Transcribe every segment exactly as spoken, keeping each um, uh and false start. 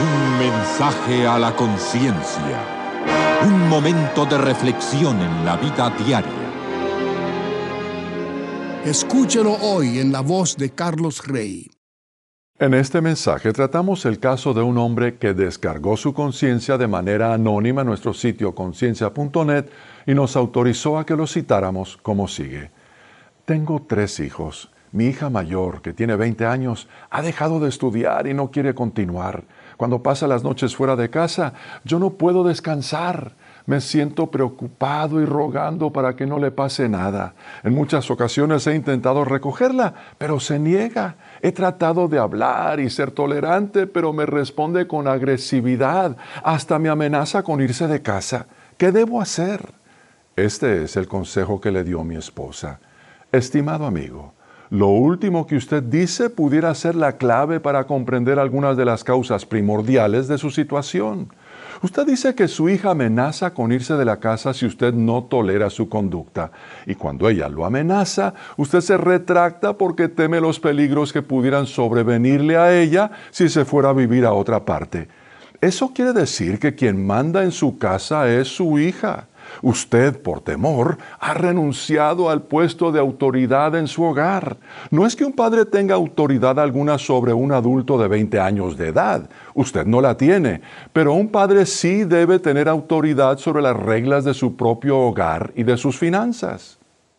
Un mensaje a la conciencia. Un momento de reflexión en la vida diaria. Escúchelo hoy en la voz de Carlos Rey. En este mensaje tratamos el caso de un hombre que descargó su conciencia de manera anónima en nuestro sitio conciencia punto net y nos autorizó a que lo citáramos como sigue. Tengo tres hijos. Mi hija mayor, que tiene veinte años, ha dejado de estudiar y no quiere continuar. Cuando pasa las noches fuera de casa, yo no puedo descansar. Me siento preocupado y rogando para que no le pase nada. En muchas ocasiones he intentado recogerla, pero se niega. He tratado de hablar y ser tolerante, pero me responde con agresividad. Hasta me amenaza con irse de casa. ¿Qué debo hacer? Este es el consejo que le dio mi esposa. Estimado amigo, lo último que usted dice pudiera ser la clave para comprender algunas de las causas primordiales de su situación. Usted dice que su hija amenaza con irse de la casa si usted no tolera su conducta. Y cuando ella lo amenaza, usted se retracta porque teme los peligros que pudieran sobrevenirle a ella si se fuera a vivir a otra parte. Eso quiere decir que quien manda en su casa es su hija. Usted, por temor, ha renunciado al puesto de autoridad en su hogar. No es que un padre tenga autoridad alguna sobre un adulto de veinte años de edad. Usted no la tiene. Pero un padre sí debe tener autoridad sobre las reglas de su propio hogar y de sus finanzas.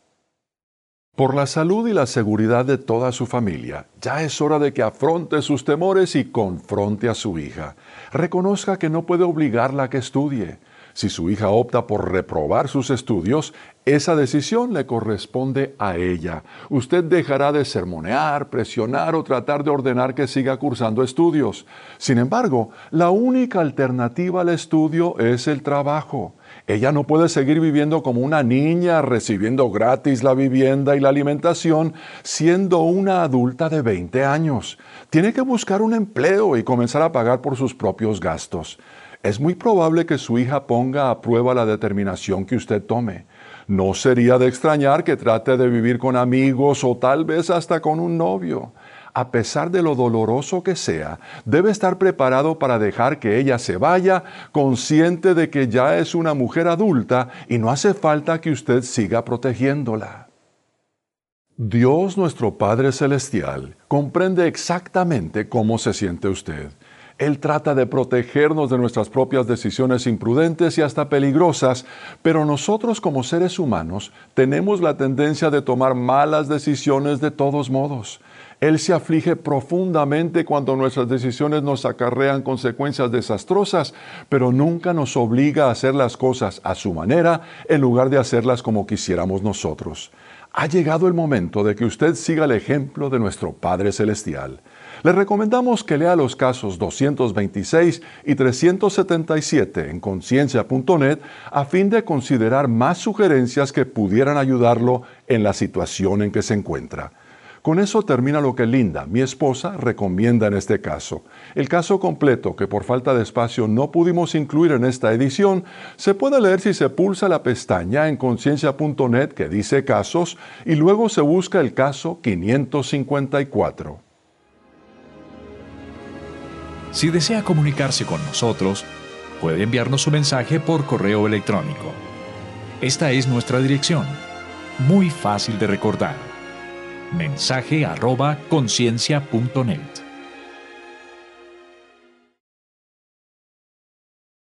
Por la salud y la seguridad de toda su familia, ya es hora de que afronte sus temores y confronte a su hija. Reconozca que no puede obligarla a que estudie. Si su hija opta por reprobar sus estudios, esa decisión le corresponde a ella. Usted dejará de sermonear, presionar o tratar de ordenar que siga cursando estudios. Sin embargo, la única alternativa al estudio es el trabajo. Ella no puede seguir viviendo como una niña, recibiendo gratis la vivienda y la alimentación, siendo una adulta de veinte años. Tiene que buscar un empleo y comenzar a pagar por sus propios gastos. Es muy probable que su hija ponga a prueba la determinación que usted tome. No sería de extrañar que trate de vivir con amigos o tal vez hasta con un novio. A pesar de lo doloroso que sea, debe estar preparado para dejar que ella se vaya, consciente de que ya es una mujer adulta y no hace falta que usted siga protegiéndola. Dios, nuestro Padre Celestial, comprende exactamente cómo se siente usted. Él trata de protegernos de nuestras propias decisiones imprudentes y hasta peligrosas, pero nosotros como seres humanos tenemos la tendencia de tomar malas decisiones de todos modos. Él se aflige profundamente cuando nuestras decisiones nos acarrean consecuencias desastrosas, pero nunca nos obliga a hacer las cosas a su manera en lugar de hacerlas como quisiéramos nosotros. Ha llegado el momento de que usted siga el ejemplo de nuestro Padre Celestial. Le recomendamos que lea los casos doscientos veintiséis y trescientos setenta y siete en conciencia punto net a fin de considerar más sugerencias que pudieran ayudarlo en la situación en que se encuentra. Con eso termina lo que Linda, mi esposa, recomienda en este caso. El caso completo, que por falta de espacio no pudimos incluir en esta edición, se puede leer si se pulsa la pestaña en conciencia punto net que dice casos y luego se busca el caso quinientos cincuenta y cuatro. Si desea comunicarse con nosotros, puede enviarnos su mensaje por correo electrónico. Esta es nuestra dirección, muy fácil de recordar. mensaje arroba conciencia punto net.